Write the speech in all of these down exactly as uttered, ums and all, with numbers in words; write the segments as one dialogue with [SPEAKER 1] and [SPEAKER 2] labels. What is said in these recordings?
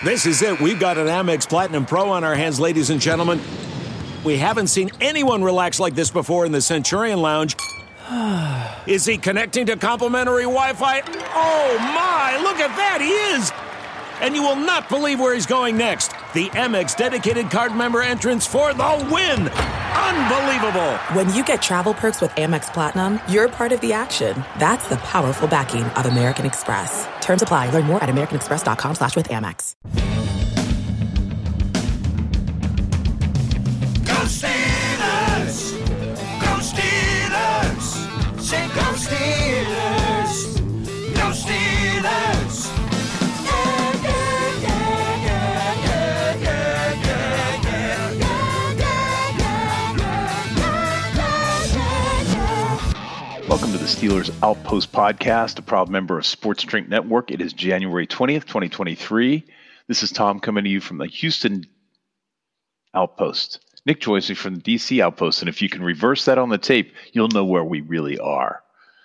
[SPEAKER 1] This is it. We've got an Amex Platinum Pro on our hands, ladies and gentlemen. We haven't seen anyone relax like this before in the Centurion Lounge. Is he connecting to complimentary Wi-Fi? Oh, my. Look at that. He is. And you will not believe where he's going next. The Amex dedicated card member entrance for the win. Unbelievable.
[SPEAKER 2] When you get travel perks with Amex Platinum, you're part of the action. That's the powerful backing of American Express. Terms apply. Learn more at americanexpress.com slash with Amex.
[SPEAKER 3] Go Steelers! Go Steelers! Say go Steelers! Go Steelers!
[SPEAKER 4] Welcome to the Steelers Outpost Podcast, a proud member of Sports Drink Network. It is January twentieth, twenty twenty-three. This is Tom coming to you from the Houston Outpost. Nick joins me from the D C Outpost, and if you can reverse that on the tape, you'll know where we really are.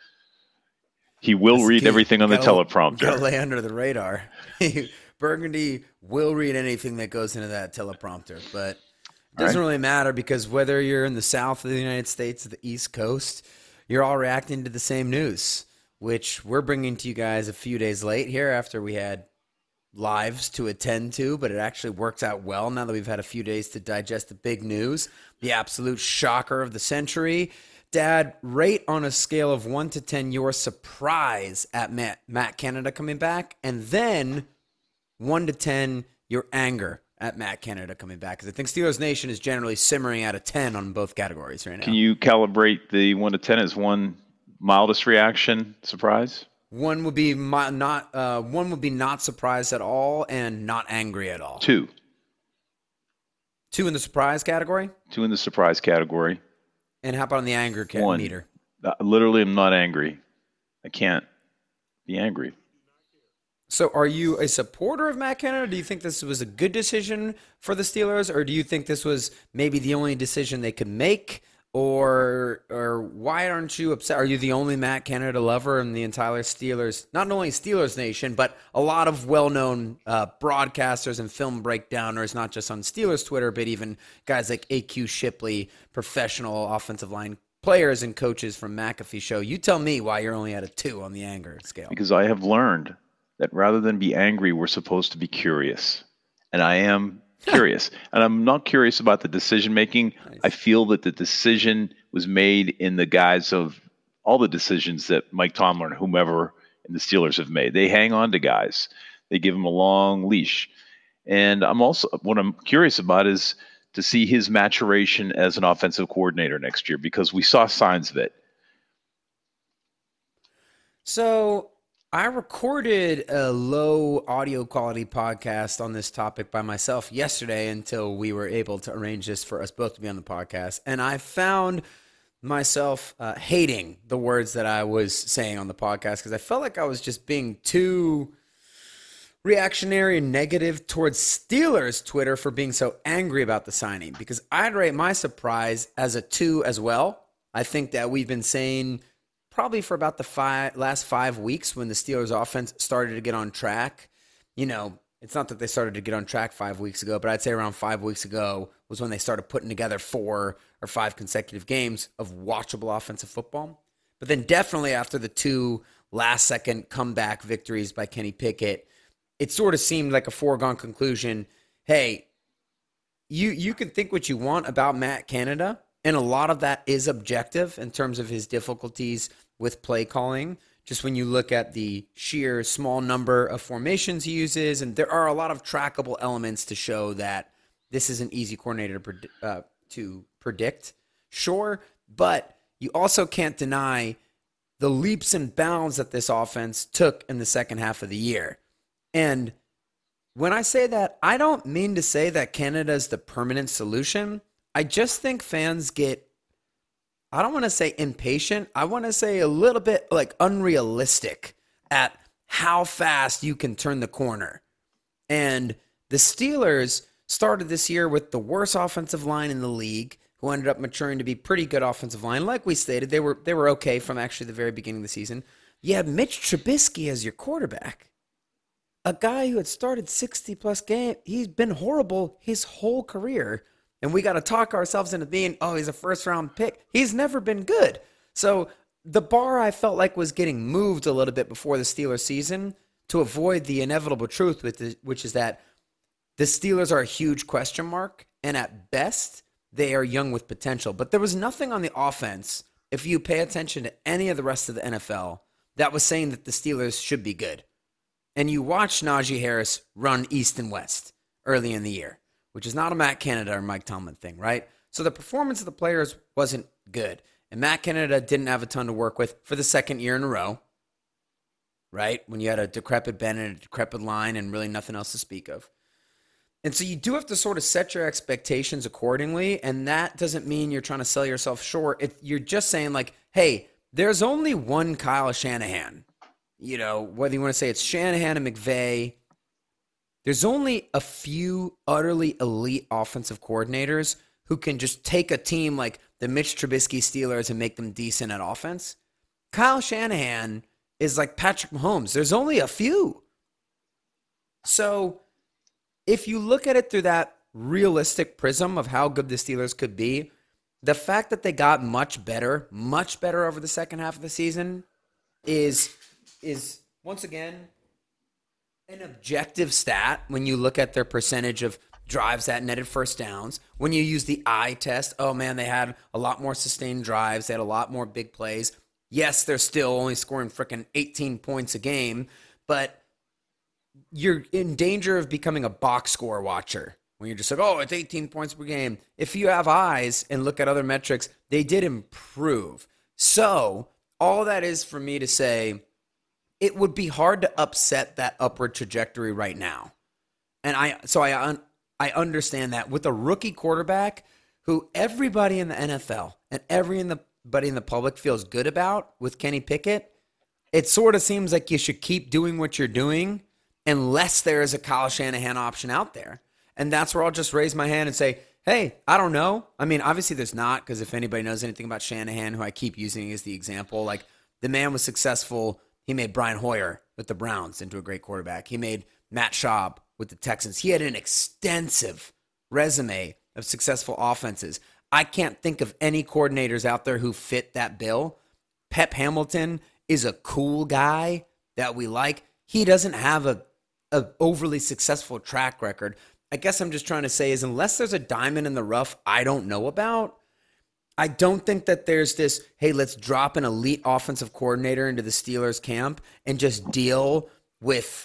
[SPEAKER 4] He will Let's read everything on go, the teleprompter.
[SPEAKER 5] Go lay under the radar. Burgundy will read anything that goes into that teleprompter, but it doesn't right. really matter because whether you're in the south of the United States or the East Coast, you're all reacting to the same news, which we're bringing to you guys a few days late here after we had lives to attend to, but it actually works out well now that we've had a few days to digest the big news, the absolute shocker of the century. Dad, rate on a scale of one to ten your surprise at Matt, Matt Canada coming back, and then one to ten your anger at Matt Canada coming back, because I think Steelers Nation is generally simmering at a ten on both categories right now.
[SPEAKER 4] Can you calibrate the one to ten as one mildest reaction, surprise?
[SPEAKER 5] One would be my, not uh, one would be not surprised at all and not angry at all.
[SPEAKER 4] Two.
[SPEAKER 5] Two in the surprise category?
[SPEAKER 4] Two in the surprise category.
[SPEAKER 5] And how about on the anger ca-
[SPEAKER 4] One.
[SPEAKER 5] meter?
[SPEAKER 4] I literally am not angry. I can't be angry.
[SPEAKER 5] So are you a supporter of Matt Canada? Do you think this was a good decision for the Steelers, or do you think this was maybe the only decision they could make? Or or why aren't you upset? Are you the only Matt Canada lover in the entire Steelers, not only Steelers Nation, but a lot of well-known uh, broadcasters and film breakdowners, not just on Steelers Twitter, but even guys like A Q Shipley, professional offensive line players and coaches from McAfee Show. You tell me why you're only at a two on the anger scale.
[SPEAKER 4] Because I have learned that rather than be angry, we're supposed to be curious. And I am curious. And I'm not curious about the decision-making. Nice. I feel that the decision was made in the guise of all the decisions that Mike Tomlin or whomever in the Steelers have made. They hang on to guys. They give them a long leash. And I'm also, what I'm curious about is to see his maturation as an offensive coordinator next year, because we saw signs of it.
[SPEAKER 5] So I recorded a low audio quality podcast on this topic by myself yesterday until we were able to arrange this for us both to be on the podcast. And I found myself uh, hating the words that I was saying on the podcast because I felt like I was just being too reactionary and negative towards Steelers Twitter for being so angry about the signing, because I'd rate my surprise as a two as well. I think that we've been saying probably for about the five, last five weeks when the Steelers offense started to get on track. You know, it's not that they started to get on track five weeks ago, but I'd say around five weeks ago was when they started putting together four or five consecutive games of watchable offensive football. But then definitely after the two last-second comeback victories by Kenny Pickett, it sort of seemed like a foregone conclusion. Hey, you you can think what you want about Matt Canada, and a lot of that is objective in terms of his difficulties with play calling. Just when you look at the sheer small number of formations he uses, and there are a lot of trackable elements to show that this is an easy coordinator to, pred- uh, to predict. Sure, but you also can't deny the leaps and bounds that this offense took in the second half of the year. And when I say that, I don't mean to say that Canada is the permanent solution. I just think fans get, I don't want to say impatient. I want to say a little bit like unrealistic at how fast you can turn the corner. And the Steelers started this year with the worst offensive line in the league, who ended up maturing to be pretty good offensive line. Like we stated, they were they were okay from actually the very beginning of the season. You had Mitch Trubisky as your quarterback. a guy who had started sixty plus games, he's been horrible his whole career. And we got to talk ourselves into being, oh, he's a first round pick. He's never been good. So the bar I felt like was getting moved a little bit before the Steelers season to avoid the inevitable truth, with the, which is that the Steelers are a huge question mark. And at best, they are young with potential. But there was nothing on the offense, if you pay attention to any of the rest of the N F L, that was saying that the Steelers should be good. And you watch Najee Harris run east and west early in the year, which is not a Matt Canada or Mike Tomlin thing, right? So the performance of the players wasn't good. And Matt Canada didn't have a ton to work with for the second year in a row, right? When you had a decrepit Ben and a decrepit line and really nothing else to speak of. And so you do have to sort of set your expectations accordingly, and that doesn't mean you're trying to sell yourself short. If you're just saying like, hey, there's only one Kyle Shanahan. You know, whether you want to say it's Shanahan and McVay, there's only a few utterly elite offensive coordinators who can just take a team like the Mitch Trubisky Steelers and make them decent at offense. Kyle Shanahan is like Patrick Mahomes. There's only a few. So if you look at it through that realistic prism of how good the Steelers could be, the fact that they got much better, much better over the second half of the season is, is once again, an objective stat when you look at their percentage of drives that netted first downs. When you use the eye test, oh man, they had a lot more sustained drives. They had a lot more big plays. Yes, they're still only scoring freaking eighteen points a game, but you're in danger of becoming a box score watcher when you're just like, oh, it's eighteen points per game. If you have eyes and look at other metrics, they did improve. So all that is for me to say, it would be hard to upset that upward trajectory right now. And I, so I, un, I understand that with a rookie quarterback who everybody in the N F L and everybody in the public feels good about with Kenny Pickett, it sort of seems like you should keep doing what you're doing unless there is a Kyle Shanahan option out there. And that's where I'll just raise my hand and say, hey, I don't know. I mean, obviously there's not, because if anybody knows anything about Shanahan, who I keep using as the example, like the man was successful. He made Brian Hoyer with the Browns into a great quarterback. He made Matt Schaub with the Texans. He had an extensive resume of successful offenses. I can't think of any coordinators out there who fit that bill. Pep Hamilton is a cool guy that we like. He doesn't have a, a overly successful track record. I guess I'm just trying to say is unless there's a diamond in the rough I don't know about, I don't think that there's this, hey, let's drop an elite offensive coordinator into the Steelers camp and just deal with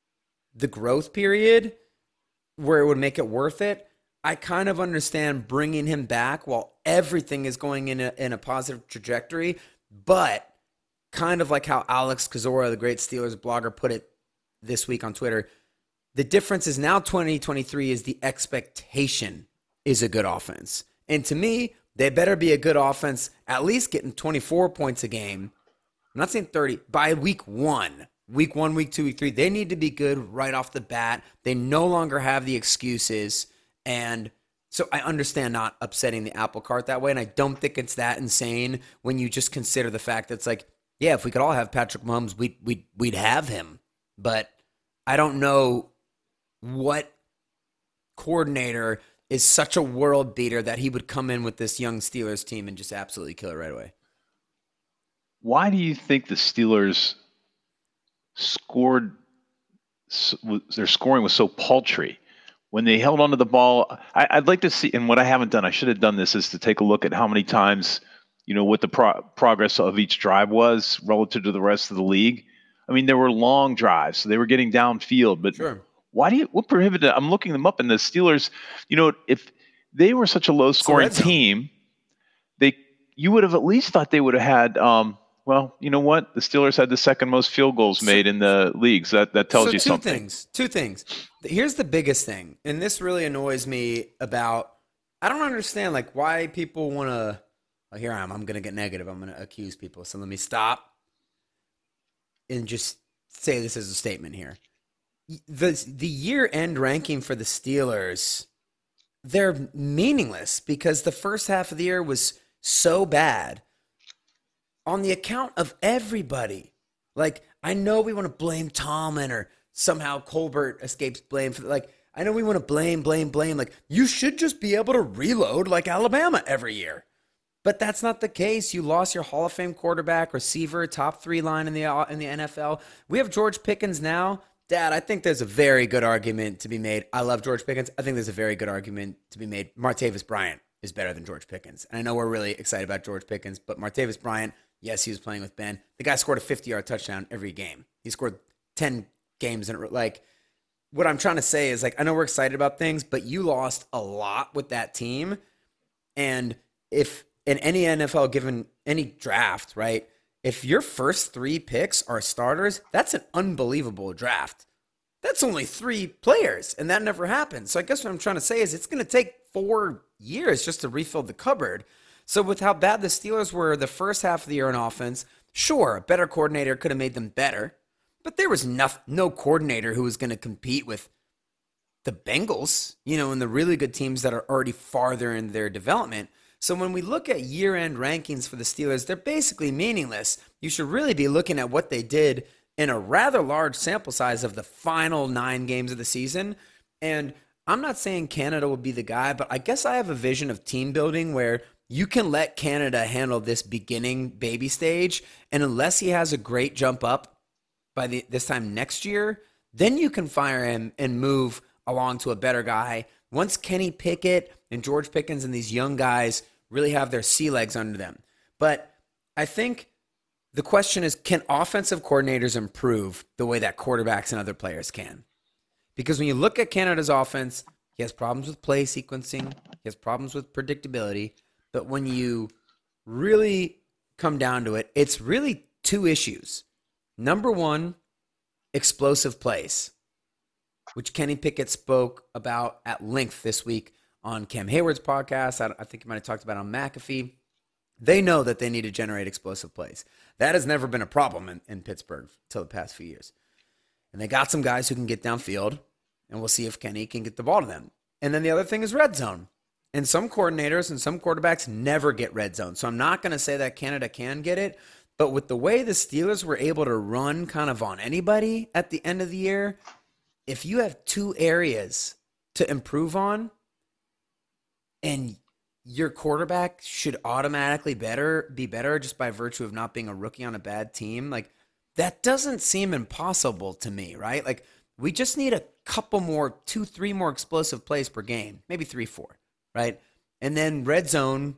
[SPEAKER 5] the growth period where it would make it worth it. I kind of understand bringing him back while everything is going in a, in a positive trajectory, but kind of like how Alex Kozora, the great Steelers blogger, put it this week on Twitter, the difference is now twenty twenty-three is the expectation is a good offense. And to me, they better be a good offense, at least getting twenty-four points a game. I'm not saying thirty, by week one. Week one, week two, week three. They need to be good right off the bat. They no longer have the excuses. And so I understand not upsetting the apple cart that way. And I don't think it's that insane when you just consider the fact that it's like, yeah, if we could all have Patrick Mahomes, we'd, we'd, we'd have him. But I don't know what coordinator is such a world beater that he would come in with this young Steelers team and just absolutely kill it right away.
[SPEAKER 4] Why do you think the Steelers scored, their scoring was so paltry? When they held onto the ball, I, I'd like to see, and what I haven't done, I should have done this, is to take a look at how many times, you know, what the pro- progress of each drive was relative to the rest of the league. I mean, there were long drives, so they were getting downfield, but
[SPEAKER 5] sure.
[SPEAKER 4] Why do you, what prohibited, I'm looking them up, and the Steelers, you know, if they were such a low scoring team, they, you would have at least thought they would have had, um, well, you know what? The Steelers had the second most field goals made in the leagues. That that tells
[SPEAKER 5] so
[SPEAKER 4] you
[SPEAKER 5] two
[SPEAKER 4] something.
[SPEAKER 5] Two things. Two things. Here's the biggest thing, and this really annoys me about, I don't understand, like, why people want to, well, here I am. I'm going to get negative. I'm going to accuse people. So let me stop and just say this as a statement here. The the year-end ranking for the Steelers, they're meaningless because the first half of the year was so bad on the account of everybody. Like, I know we want to blame Tomlin or somehow Colbert escapes blame for like, I know we want to blame, blame, blame. Like, you should just be able to reload like Alabama every year. But that's not the case. You lost your Hall of Fame quarterback, receiver, top three line in the in the N F L. We have George Pickens now. Dad, I think there's a very good argument to be made. I love George Pickens. I think there's a very good argument to be made. Martavis Bryant is better than George Pickens. And I know we're really excited about George Pickens, but Martavis Bryant, yes, he was playing with Ben. The guy scored a fifty-yard touchdown every game. He scored ten games in a row. Like, what I'm trying to say is, like, I know we're excited about things, but you lost a lot with that team. And if in any N F L given any draft, right, if your first three picks are starters, that's an unbelievable draft. That's only three players, and that never happens. So I guess what I'm trying to say is it's going to take four years just to refill the cupboard. So with how bad the Steelers were the first half of the year on offense, sure, a better coordinator could have made them better, but there was no, no coordinator who was going to compete with the Bengals, you know, and the really good teams that are already farther in their development. So when we look at year-end rankings for the Steelers, they're basically meaningless. You should really be looking at what they did in a rather large sample size of the final nine games of the season. And I'm not saying Canada will be the guy, but I guess I have a vision of team building where you can let Canada handle this beginning baby stage. And unless he has a great jump up by the, this time next year, then you can fire him and move along to a better guy. Once Kenny Pickett and George Pickens and these young guys really have their sea legs under them. But I think the question is, can offensive coordinators improve the way that quarterbacks and other players can? Because when you look at Canada's offense, he has problems with play sequencing. He has problems with predictability. But when you really come down to it, it's really two issues. Number one, explosive plays, which Kenny Pickett spoke about at length this week on Cam Hayward's podcast. I, I think he might have talked about it on McAfee. They know that they need to generate explosive plays. That has never been a problem in, in Pittsburgh until the past few years. And they got some guys who can get downfield, and we'll see if Kenny can get the ball to them. And then the other thing is red zone. And some coordinators and some quarterbacks never get red zone. So I'm not going to say that Canada can get it, but with the way the Steelers were able to run kind of on anybody at the end of the year, if you have two areas to improve on and your quarterback should automatically better be better just by virtue of not being a rookie on a bad team, like that doesn't seem impossible to me, right? Like we just need a couple more, two, three more explosive plays per game, maybe three, four, right? And then red zone,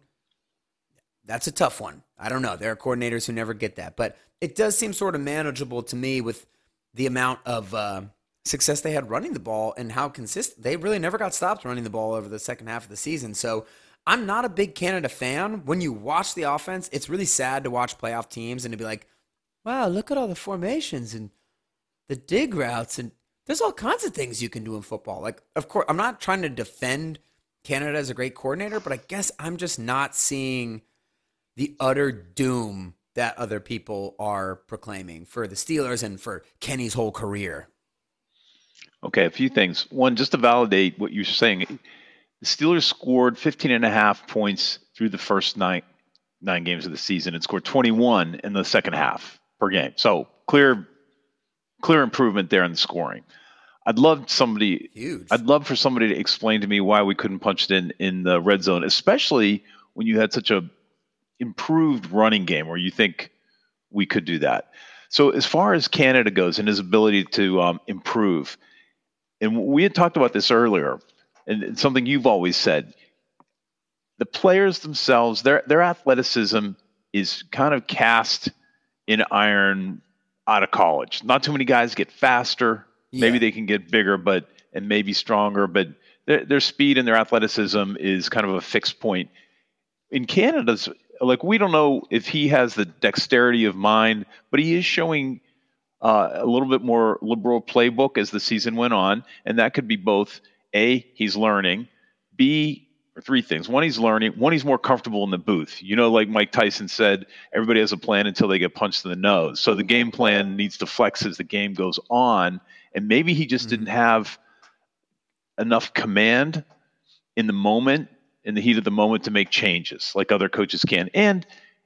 [SPEAKER 5] that's a tough one. I don't know. There are coordinators who never get that, but it does seem sort of manageable to me with the amount of uh, success they had running the ball and how consistent. They really never got stopped running the ball over the second half of the season. So I'm not a big Canada fan. When you watch the offense, it's really sad to watch playoff teams and to be like, wow, look at all the formations and the dig routes. And there's all kinds of things you can do in football. Like, of course, I'm not trying to defend Canada as a great coordinator, but I guess I'm just not seeing the utter doom that other people are proclaiming for the Steelers and for Kenny's whole career.
[SPEAKER 4] Okay, a few things. One, just to validate what you're saying, the Steelers scored fifteen and a half points through the first nine nine games of the season and scored twenty-one in the second half per game. So clear, clear improvement there in the scoring. I'd love somebody.
[SPEAKER 5] Huge.
[SPEAKER 4] I'd love for somebody to explain to me why we couldn't punch it in in the red zone, especially when you had such a improved running game where you think we could do that. So as far as Canada goes and his ability to um, improve, and we had talked about this earlier, and it's something you've always said, the players themselves, their their athleticism is kind of cast in iron out of college. Not too many guys get faster. Yeah. Maybe they can get bigger, but and maybe stronger, but their, their speed and their athleticism is kind of a fixed point. In Canada's, like, we don't know if he has the dexterity of mind, but he is showing uh, a little bit more liberal playbook as the season went on, and that could be both A, he's learning, B, or three things. One, he's learning. One, he's more comfortable in the booth. You know, like Mike Tyson said, everybody has a plan until they get punched in the nose. So the game plan needs to flex as the game goes on, and maybe he just mm-hmm. didn't have enough command in the moment, in the heat of the moment, to make changes like other coaches can. And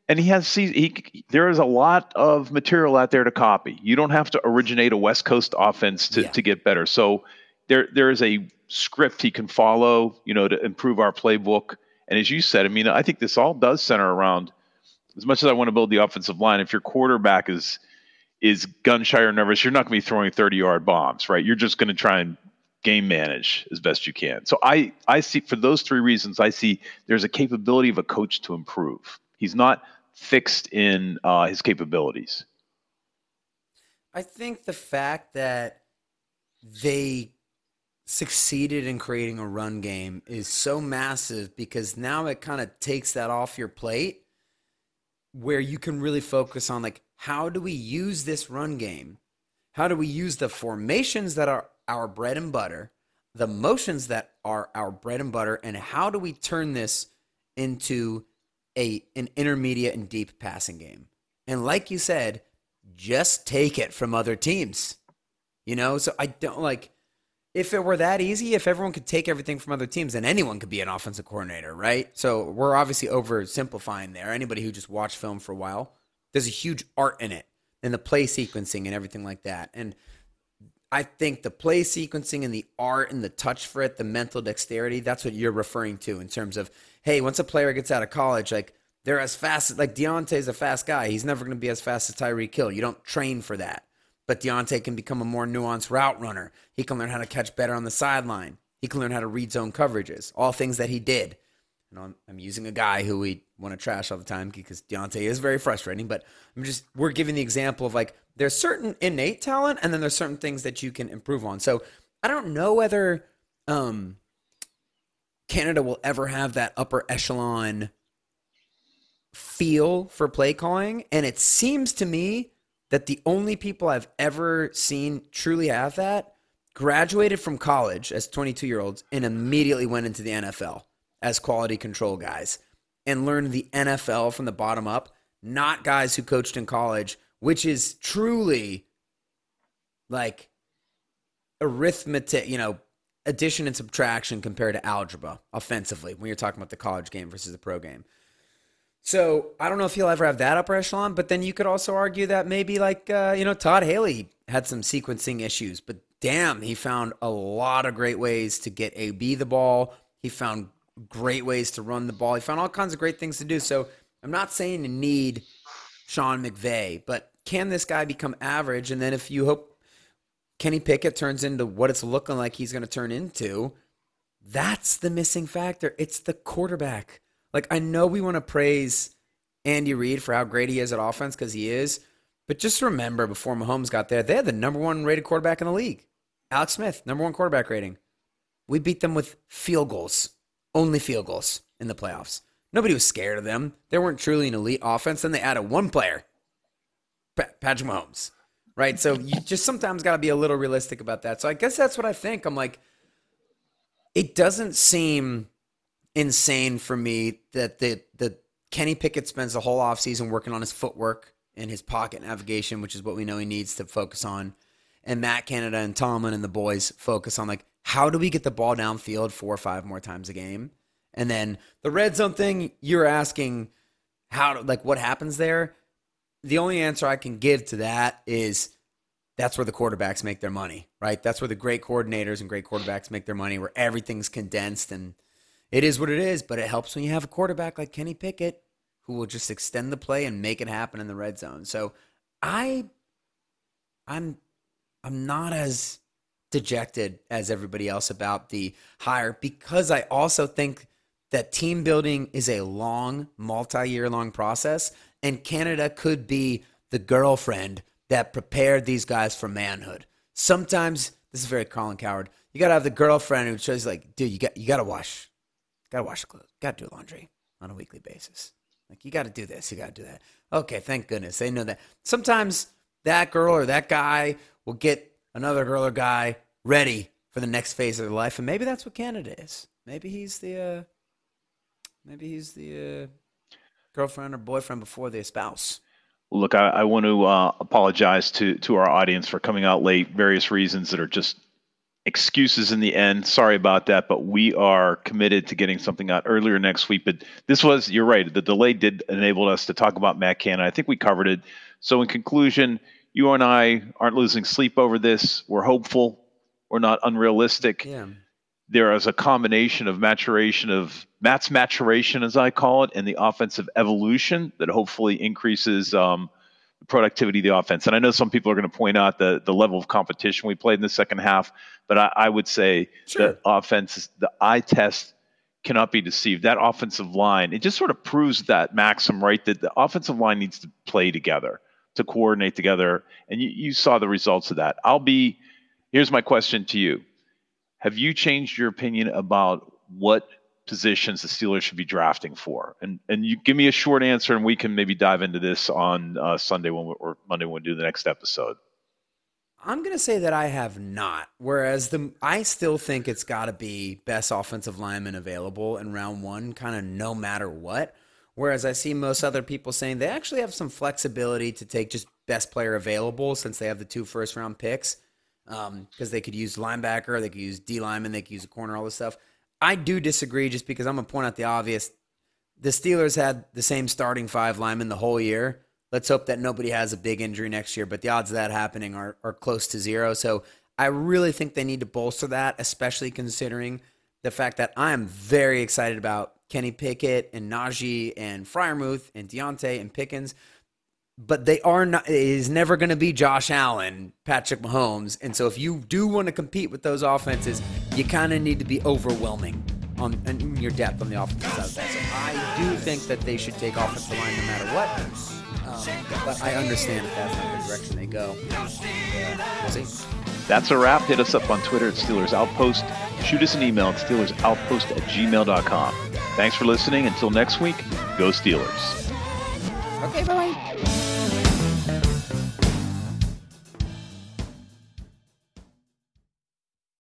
[SPEAKER 4] And he has he there is a lot of material out there to copy. You don't have to originate a West Coast offense to,
[SPEAKER 5] Yeah.
[SPEAKER 4] to get better. So there there is a script he can follow, you know, to improve our playbook. And as you said, I mean, I think this all does center around, as much as I want to build the offensive line, if your quarterback is is gun shy or nervous, you're not going to be throwing thirty-yard bombs, right? You're just going to try and game manage as best you can. So I, I see, for those three reasons, I see there's a capability of a coach to improve. He's not fixed in uh, his capabilities.
[SPEAKER 5] I think the fact that they succeeded in creating a run game is so massive, because now it kind of takes that off your plate, where you can really focus on, like, how do we use this run game? How do we use the formations that are our bread and butter, the motions that are our bread and butter, and how do we turn this into a an intermediate and deep passing game? And like you said, just take it from other teams. You know, so I don't like, if it were that easy, if everyone could take everything from other teams, then anyone could be an offensive coordinator, right? So we're obviously oversimplifying there. Anybody who just watched film for a while, there's a huge art in it, and the play sequencing and everything like that. And I think the play sequencing and the art and the touch for it, the mental dexterity, that's what you're referring to in terms of, hey, once a player gets out of college, like, they're as fast, like Deontay's a fast guy. He's never going to be as fast as Tyreek Hill. You don't train for that. But Deontay can become a more nuanced route runner. He can learn how to catch better on the sideline. He can learn how to read zone coverages, all things that he did. You know, I'm, I'm using a guy who we want to trash all the time because Deontay is very frustrating, but I'm just, we're giving the example of, like, there's certain innate talent, and then there's certain things that you can improve on. So I don't know whether um, Canada will ever have that upper echelon feel for play calling. And it seems to me that the only people I've ever seen truly have that graduated from college as twenty-two year olds and immediately went into the N F L as quality control guys and learned the N F L from the bottom up, not guys who coached in college, which is truly like arithmetic, you know, addition and subtraction compared to algebra offensively when you're talking about the college game versus the pro game. So I don't know if he'll ever have that upper echelon, but then you could also argue that maybe, like, uh, you know, Todd Haley had some sequencing issues, but damn, he found a lot of great ways to get A B the ball. He found great ways to run the ball. He found all kinds of great things to do. So I'm not saying you need Sean McVay, but can this guy become average? And then if you hope Kenny Pickett turns into what it's looking like he's going to turn into, that's the missing factor. It's the quarterback. Like, I know we want to praise Andy Reid for how great he is at offense, because he is, but just remember, before Mahomes got there, they had the number one rated quarterback in the league. Alex Smith, number one quarterback rating. We beat them with field goals, only field goals in the playoffs. Nobody was scared of them. They weren't truly an elite offense. Then they added one player, Pat- Patrick Mahomes, right? So you just sometimes got to be a little realistic about that. So I guess that's what I think. I'm like, it doesn't seem insane for me that the, the Kenny Pickett spends the whole offseason working on his footwork and his pocket navigation, which is what we know he needs to focus on. And Matt Canada and Tomlin and the boys focus on, like, how do we get the ball downfield four or five more times a game? And then the red zone thing, you're asking how to, like, what happens there? The only answer I can give to that is that's where the quarterbacks make their money, right? That's where the great coordinators and great quarterbacks make their money, where everything's condensed, and it is what it is. But it helps when you have a quarterback like Kenny Pickett who will just extend the play and make it happen in the red zone. So I, I'm, I'm not as dejected as everybody else about the hire, because I also think that team building is a long, multi-year long process, and Canada could be the girlfriend that prepared these guys for manhood. Sometimes, this is very Colin Cowherd, you got to have the girlfriend who shows, like, dude, you got you got to wash, got to wash the clothes, got to do laundry on a weekly basis. Like, you got to do this, you got to do that. Okay, thank goodness they know that. Sometimes that girl or that guy will get another girl or guy ready for the next phase of their life, and maybe that's what Canada is. Maybe he's the, uh, maybe he's the uh, girlfriend or boyfriend before the spouse.
[SPEAKER 4] Look, I, I want to uh, apologize to to our audience for coming out late. Various reasons that are just excuses in the end. Sorry about that, but we are committed to getting something out earlier next week. But this was, you're right, the delay did enable us to talk about Matt Canada. I think we covered it. So in conclusion, you and I aren't losing sleep over this. We're hopeful. We're not unrealistic.
[SPEAKER 5] Yeah.
[SPEAKER 4] There is a combination of maturation of Matt's maturation, as I call it, and the offensive evolution that hopefully increases um, the productivity of the offense. And I know some people are going to point out the, the level of competition we played in the second half, but I, I would say
[SPEAKER 5] Sure.
[SPEAKER 4] the offense, the eye test cannot be deceived. That offensive line, it just sort of proves that maxim, right, that the offensive line needs to play together, to coordinate together. And you, you saw the results of that. I'll be, here's my question to you. Have you changed your opinion about what positions the Steelers should be drafting for? And and you give me a short answer, and we can maybe dive into this on uh, Sunday when we, or Monday when we do the next episode.
[SPEAKER 5] I'm going to say that I have not. Whereas the I still think it's got to be best offensive lineman available in round one, kind of no matter what. Whereas I see most other people saying they actually have some flexibility to take just best player available since they have the two first round picks. Um, because they could use linebacker, they could use D lineman, they could use a corner, all this stuff. I do disagree just because I'm going to point out the obvious. The Steelers had the same starting five linemen the whole year. Let's hope that nobody has a big injury next year, but the odds of that happening are, are close to zero. So I really think they need to bolster that, especially considering the fact that I am very excited about Kenny Pickett and Najee and Freiermuth and Deontay and Pickens. But they are not, it is never going to be Josh Allen, Patrick Mahomes. And so if you do want to compete with those offenses, you kind of need to be overwhelming on in your depth on the offensive side of that. So I do think that they should take offensive line no matter what. Um, but I understand if that's not the direction they go. Uh, we'll see.
[SPEAKER 4] That's a wrap. Hit us up on Twitter at Steelers Outpost. Shoot us an email at Steelers Outpost at gmail dot com. Thanks for listening. Until next week, go Steelers.
[SPEAKER 5] Okay, bye-bye.